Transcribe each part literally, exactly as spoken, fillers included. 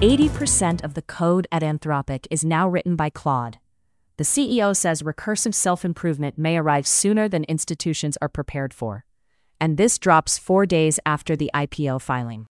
eighty percent of the code at Anthropic is now written by Claude. The C E O says recursive self-improvement may arrive sooner than institutions are prepared for. And this drops four days after the I P O filing.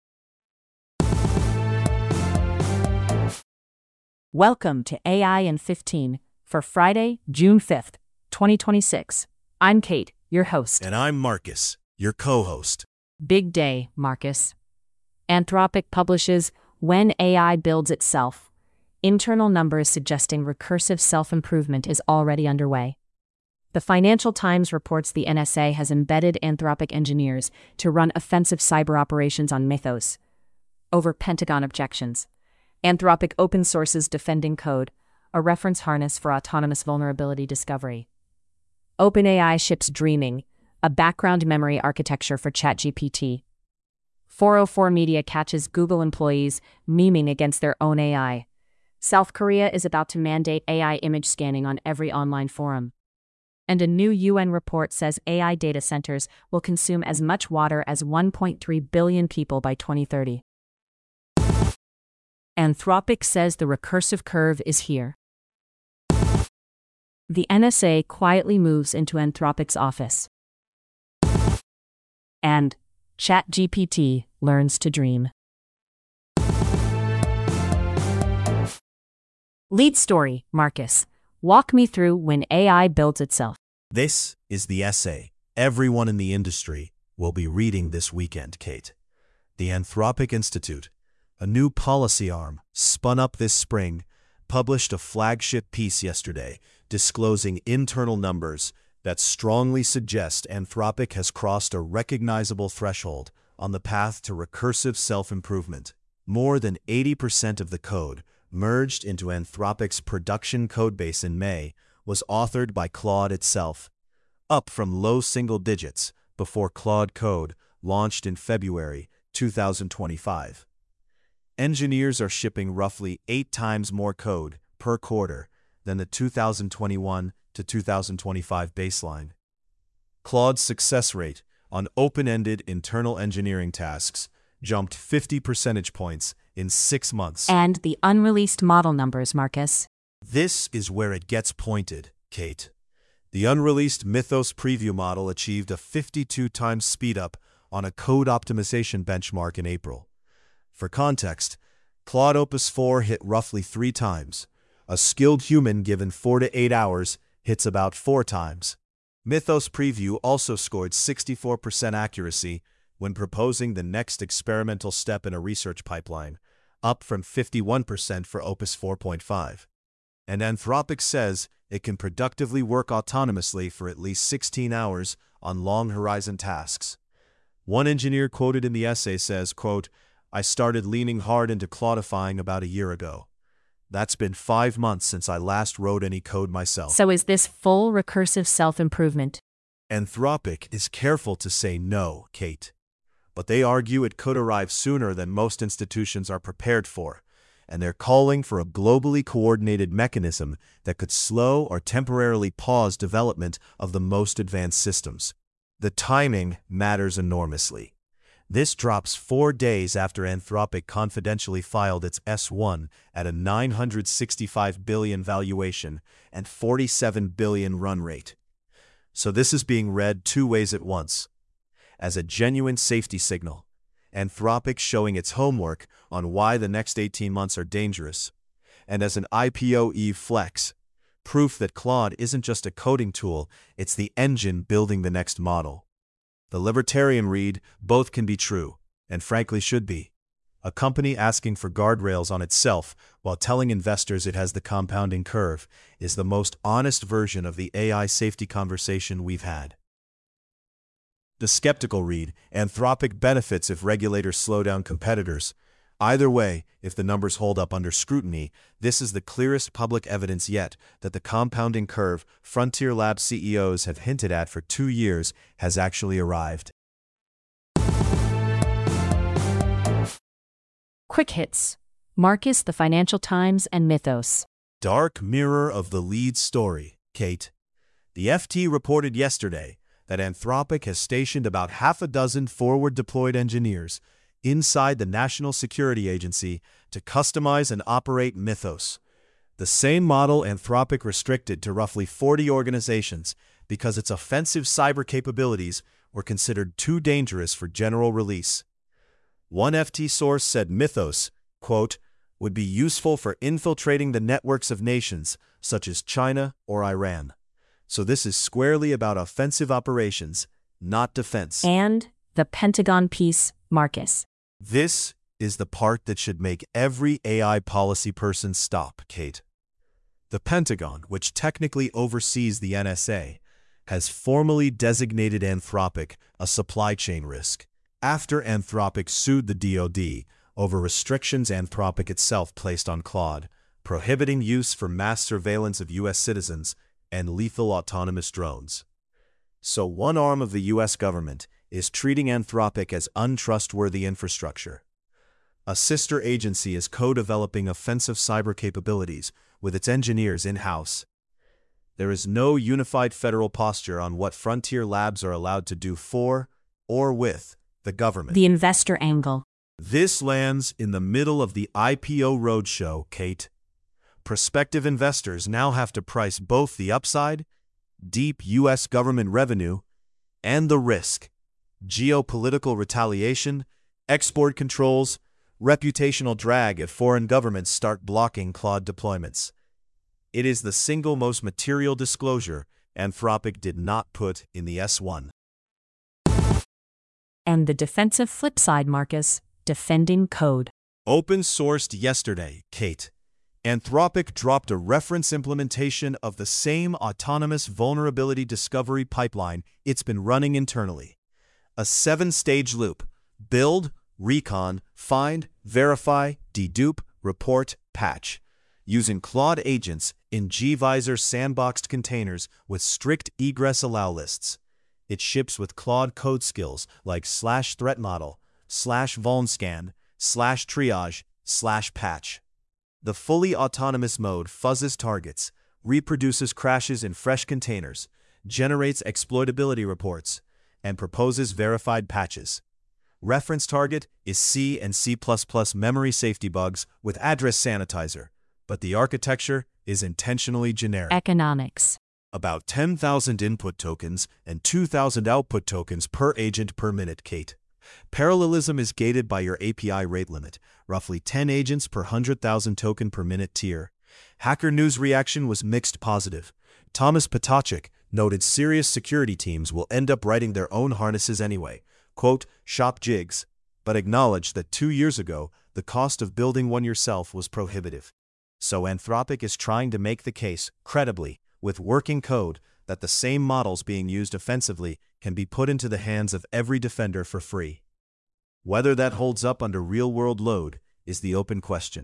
Welcome to A I in fifteen for Friday, June fifth, twenty twenty-six. I'm Kate, your host. And I'm Marcus, your co-host. Big day, Marcus. Anthropic publishes When A I Builds Itself. Internal numbers suggesting recursive self-improvement is already underway. The Financial Times reports the N S A has embedded Anthropic engineers to run offensive cyber operations on Mythos over Pentagon objections. Anthropic open sources Defending Code, a reference harness for autonomous vulnerability discovery. OpenAI ships Dreaming, a background memory architecture for ChatGPT. four oh four Media catches Google employees memeing against their own A I. South Korea is about to mandate A I image scanning on every online forum. And a new U N report says A I data centers will consume as much water as one point three billion people by twenty thirty. Anthropic says the recursive curve is here. The N S A quietly moves into Anthropic's office. And ChatGPT learns to dream. Lead story, Marcus. Walk me through When A I Builds Itself. This is the essay everyone in the industry will be reading this weekend, Kate. The Anthropic Institute, a new policy arm spun up this spring, published a flagship piece yesterday disclosing internal numbers that strongly suggest Anthropic has crossed a recognizable threshold on the path to recursive self-improvement. More than eighty percent of the code merged into Anthropic's production codebase in May was authored by Claude itself, up from low single digits before Claude Code launched in February two thousand twenty-five. Engineers are shipping roughly eight times more code per quarter than the two thousand twenty-one to two thousand twenty-five baseline. Claude's success rate on open-ended internal engineering tasks jumped fifty percentage points in six months. And the unreleased model numbers, Marcus. This is where it gets pointed, Kate. The unreleased Mythos preview model achieved a fifty-two times speedup on a code optimization benchmark in April. For context, Claude Opus four hit roughly three times. A skilled human given four to eight hours hits about four times. Mythos Preview also scored sixty-four percent accuracy when proposing the next experimental step in a research pipeline, up from fifty-one percent for Opus four point five. And Anthropic says it can productively work autonomously for at least sixteen hours on long-horizon tasks. One engineer quoted in the essay says, quote, "I started leaning hard into Claudifying about a year ago. That's been five months since I last wrote any code myself." So is this full recursive self-improvement? Anthropic is careful to say no, Kate. But they argue it could arrive sooner than most institutions are prepared for, and they're calling for a globally coordinated mechanism that could slow or temporarily pause development of the most advanced systems. The timing matters enormously. This drops four days after Anthropic confidentially filed its S one at a nine hundred sixty-five billion dollars valuation and forty-seven billion dollars run rate. So this is being read two ways at once. As a genuine safety signal, Anthropic showing its homework on why the next eighteen months are dangerous, and as an I P O Eve flex, proof that Claude isn't just a coding tool, it's the engine building the next model. The libertarian read, both can be true, and frankly should be. A company asking for guardrails on itself while telling investors it has the compounding curve is the most honest version of the A I safety conversation we've had. The skeptical read, Anthropic benefits if regulators slow down competitors. Either way, if the numbers hold up under scrutiny, this is the clearest public evidence yet that the compounding curve Frontier Labs C E Os have hinted at for two years has actually arrived. Quick hits. Marcus, the Financial Times, and Mythos. Dark mirror of the lead story, Kate. The F T reported yesterday that Anthropic has stationed about half a dozen forward-deployed engineers inside the National Security Agency to customize and operate Mythos. The same model Anthropic restricted to roughly forty organizations because its offensive cyber capabilities were considered too dangerous for general release. One F T source said Mythos, quote, would be useful for infiltrating the networks of nations such as China or Iran. So this is squarely about offensive operations, not defense. And the Pentagon piece, Marcus. This is the part that should make every A I policy person stop, Kate. The Pentagon, which technically oversees the N S A, has formally designated Anthropic a supply chain risk after Anthropic sued the D O D over restrictions Anthropic itself placed on Claude, prohibiting use for mass surveillance of U S citizens and lethal autonomous drones. So one arm of the U S government is treating Anthropic as untrustworthy infrastructure. A sister agency is co-developing offensive cyber capabilities with its engineers in-house. There is no unified federal posture on what frontier labs are allowed to do for or with the government. The investor angle. This lands in the middle of the I P O roadshow, Kate. Prospective investors now have to price both the upside, deep U S government revenue, and the risk, geopolitical retaliation, export controls, reputational drag if foreign governments start blocking Claude deployments. It is the single most material disclosure Anthropic did not put in the S one. And the defensive flip side, Marcus, defending code. Open-sourced yesterday, Kate. Anthropic dropped a reference implementation of the same autonomous vulnerability discovery pipeline it's been running internally. A seven-stage loop: build, recon, find, verify, dedupe, report, patch, using Claude agents in gvisor sandboxed containers with strict egress allow lists. It ships with Claude code skills like slash threat model, slash vulnscan, slash triage, slash patch. The fully autonomous mode fuzzes targets, reproduces crashes in fresh containers, generates exploitability reports, and proposes verified patches. Reference target is C and C plus plus memory safety bugs with address sanitizer, but the architecture is intentionally generic. Economics. About ten thousand input tokens and two thousand output tokens per agent per minute, Kate. Parallelism is gated by your A P I rate limit, roughly ten agents per one hundred thousand token per minute tier. Hacker News reaction was mixed positive. Thomas Potocek noted serious security teams will end up writing their own harnesses anyway, quote, shop jigs, but acknowledged that two years ago, the cost of building one yourself was prohibitive. So Anthropic is trying to make the case, credibly, with working code, that the same models being used offensively can be put into the hands of every defender for free. Whether that holds up under real-world load is the open question.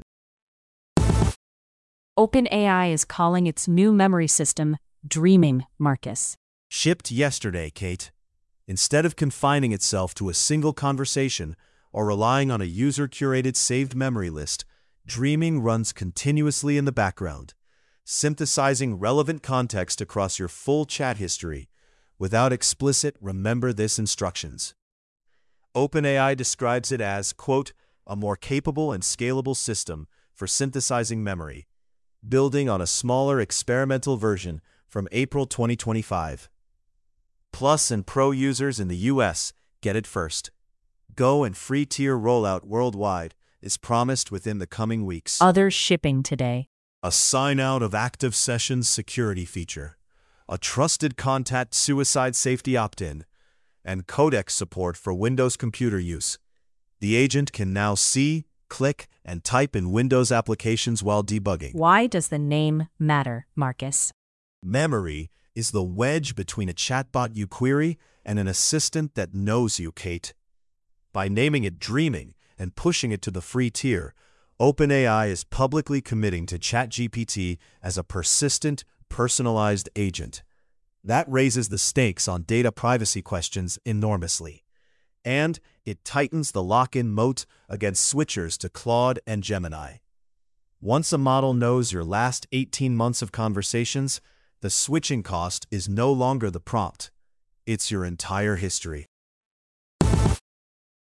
OpenAI is calling its new memory system Dreaming, Marcus. Shipped yesterday, Kate. Instead of confining itself to a single conversation or relying on a user-curated saved memory list, Dreaming runs continuously in the background, synthesizing relevant context across your full chat history without explicit remember this instructions. OpenAI describes it as, quote, a more capable and scalable system for synthesizing memory, building on a smaller experimental version from April twenty twenty-five. Plus and Pro users in the U S get it first. Go and free tier rollout worldwide is promised within the coming weeks. Others shipping today. A sign-out of active sessions security feature, a trusted contact suicide safety opt-in, and codec support for Windows computer use. The agent can now see, click, and type in Windows applications while debugging. Why does the name matter, Marcus? Memory is the wedge between a chatbot you query and an assistant that knows you, Kate. By naming it Dreaming and pushing it to the free tier, OpenAI is publicly committing to ChatGPT as a persistent, personalized agent. That raises the stakes on data privacy questions enormously. And it tightens the lock-in moat against switchers to Claude and Gemini. Once a model knows your last eighteen months of conversations, the switching cost is no longer the prompt. It's your entire history.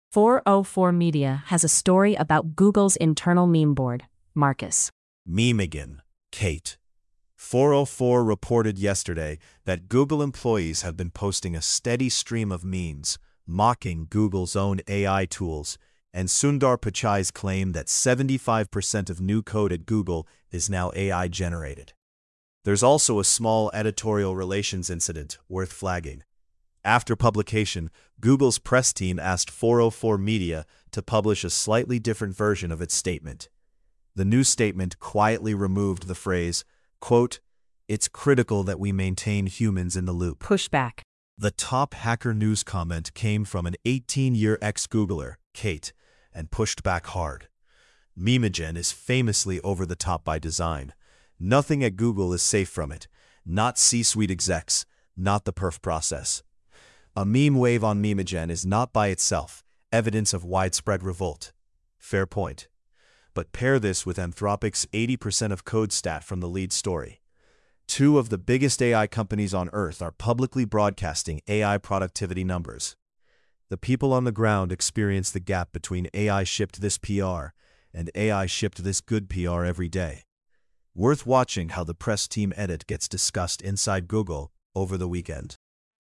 four oh four Media has a story about Google's internal meme board. Marcus. Memegan, Kate. four oh four reported yesterday that Google employees have been posting a steady stream of memes mocking Google's own A I tools, and Sundar Pichai's claim that seventy-five percent of new code at Google is now A I-generated. There's also a small editorial relations incident worth flagging. After publication, Google's press team asked four oh four Media to publish a slightly different version of its statement. The new statement quietly removed the phrase, quote, "It's critical that we maintain humans in the loop." Pushback. The top Hacker News comment came from an eighteen-year ex-Googler, Kate, and pushed back hard. Memegan is famously over the top by design. Nothing at Google is safe from it. Not C-suite execs, not the perf process. A meme wave on Memegan is not by itself evidence of widespread revolt. Fair point. But pair this with Anthropic's eighty percent of code stat from the lead story. Two of the biggest A I companies on Earth are publicly broadcasting A I productivity numbers. The people on the ground experience the gap between A I shipped this P R and A I shipped this good P R every day. Worth watching how the press team edit gets discussed inside Google over the weekend.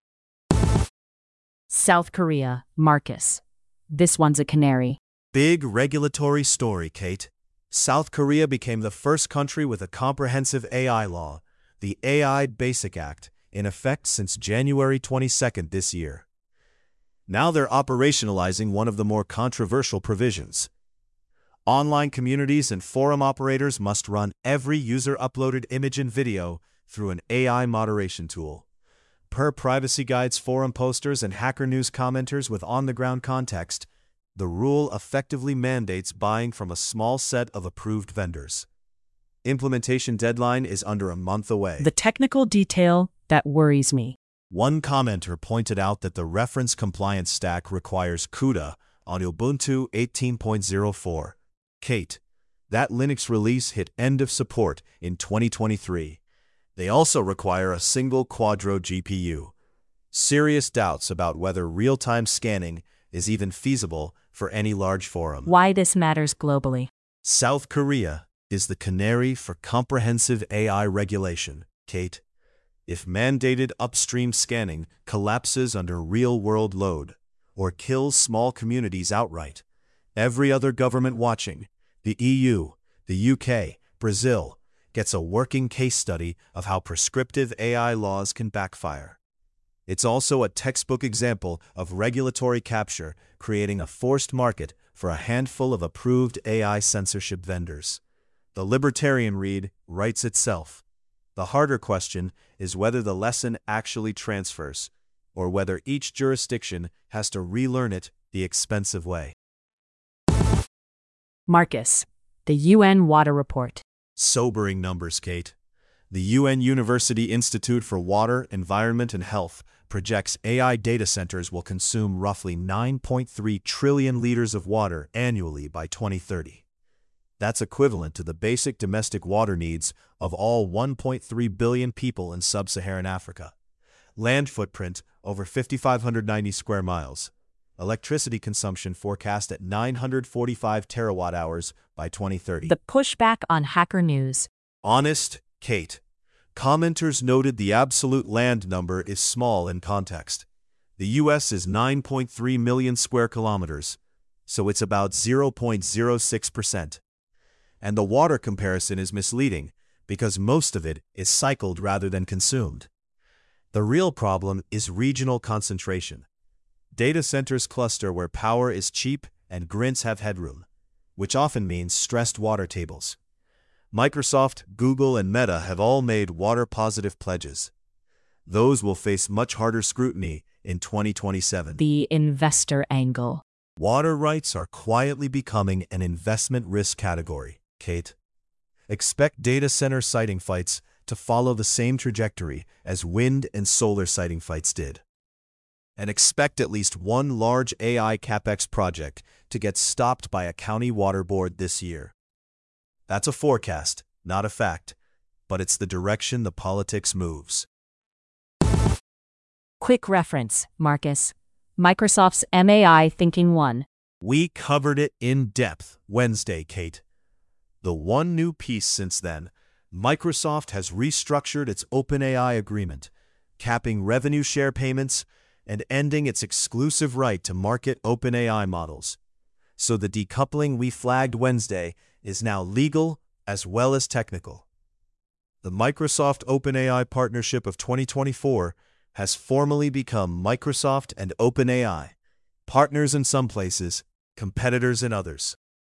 South Korea. Marcus. This one's a canary. Big regulatory story, Kate. South Korea became the first country with a comprehensive A I law, the A I Basic Act, in effect since January twenty-second this year. Now they're operationalizing one of the more controversial provisions. Online communities and forum operators must run every user-uploaded image and video through an A I moderation tool. Per Privacy Guide's forum posters and Hacker News commenters with on-the-ground context, the rule effectively mandates buying from a small set of approved vendors. Implementation deadline is under a month away. The technical detail that worries me. One commenter pointed out that the reference compliance stack requires CUDA on Ubuntu eighteen point oh four. Kate, that Linux release hit end of support in twenty twenty-three. They also require a single Quadro G P U. Serious doubts about whether real-time scanning is even feasible for any large forum. Why this matters globally. South Korea is the canary for comprehensive A I regulation, Kate. If mandated upstream scanning collapses under real-world load or kills small communities outright, every other government watching, the E U, the U K, Brazil, gets a working case study of how prescriptive A I laws can backfire. It's also a textbook example of regulatory capture creating a forced market for a handful of approved A I censorship vendors. The libertarian read writes itself. The harder question is whether the lesson actually transfers, or whether each jurisdiction has to relearn it the expensive way. Marcus. The U N Water Report. Sobering numbers, Kate. The U N University Institute for Water, Environment and Health projects A I data centers will consume roughly nine point three trillion liters of water annually by twenty thirty. That's equivalent to the basic domestic water needs of all one point three billion people in sub-Saharan Africa. Land footprint over five thousand five hundred ninety square miles. Electricity consumption forecast at nine hundred forty-five terawatt hours by twenty thirty. The pushback on Hacker News. Honest, Kate. Commenters noted the absolute land number is small in context. The U S is nine point three million square kilometers, so it's about zero point zero six percent. And the water comparison is misleading because most of it is cycled rather than consumed. The real problem is regional concentration. Data centers cluster where power is cheap and grids have headroom, which often means stressed water tables. Microsoft, Google, and Meta have all made water-positive pledges. Those will face much harder scrutiny in twenty twenty-seven. The investor angle. Water rights are quietly becoming an investment risk category, Kate. Expect data center siting fights to follow the same trajectory as wind and solar siting fights did. And expect at least one large A I CapEx project to get stopped by a county water board this year. That's a forecast, not a fact, but it's the direction the politics moves. Quick reference, Marcus. Microsoft's M A I Thinking One. We covered it in depth Wednesday, Kate. The one new piece since then, Microsoft has restructured its OpenAI agreement, capping revenue share payments and ending its exclusive right to market OpenAI models. So the decoupling we flagged Wednesday is now legal as well as technical. The Microsoft OpenAI partnership of twenty twenty-four has formally become Microsoft and OpenAI, partners in some places, competitors in others.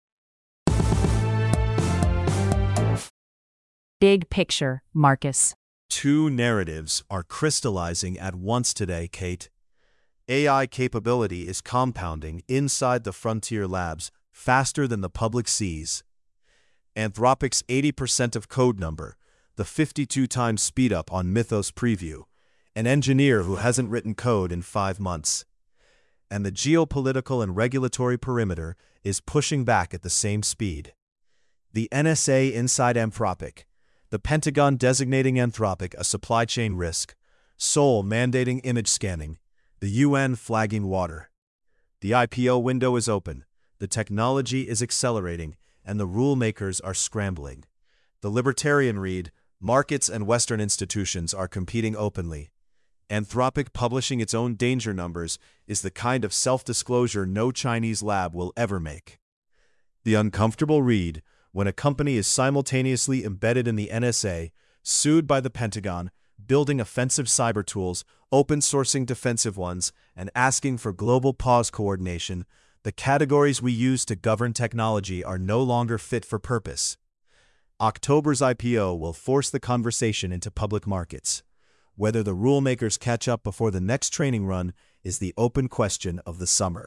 Big picture, Marcus. Two narratives are crystallizing at once today, Kate. A I capability is compounding inside the frontier labs faster than the public sees. Anthropic's eighty percent of code number, the fifty-two times speedup on Mythos Preview, an engineer who hasn't written code in five months. And the geopolitical and regulatory perimeter is pushing back at the same speed. The N S A inside Anthropic, the Pentagon designating Anthropic a supply chain risk, Seoul mandating image scanning, the U N flagging water. The I P O window is open, the technology is accelerating, and the rule makers are scrambling. The libertarian read, markets and Western institutions are competing openly. Anthropic publishing its own danger numbers is the kind of self-disclosure no Chinese lab will ever make. The uncomfortable read, when a company is simultaneously embedded in the N S A, sued by the Pentagon, building offensive cyber tools, open-sourcing defensive ones, and asking for global pause coordination, the categories we use to govern technology are no longer fit for purpose. October's I P O will force the conversation into public markets. Whether the rule makers catch up before the next training run is the open question of the summer.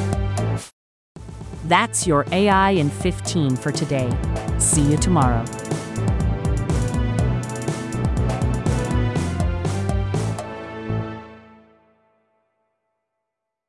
That's your A I in fifteen for today. See you tomorrow.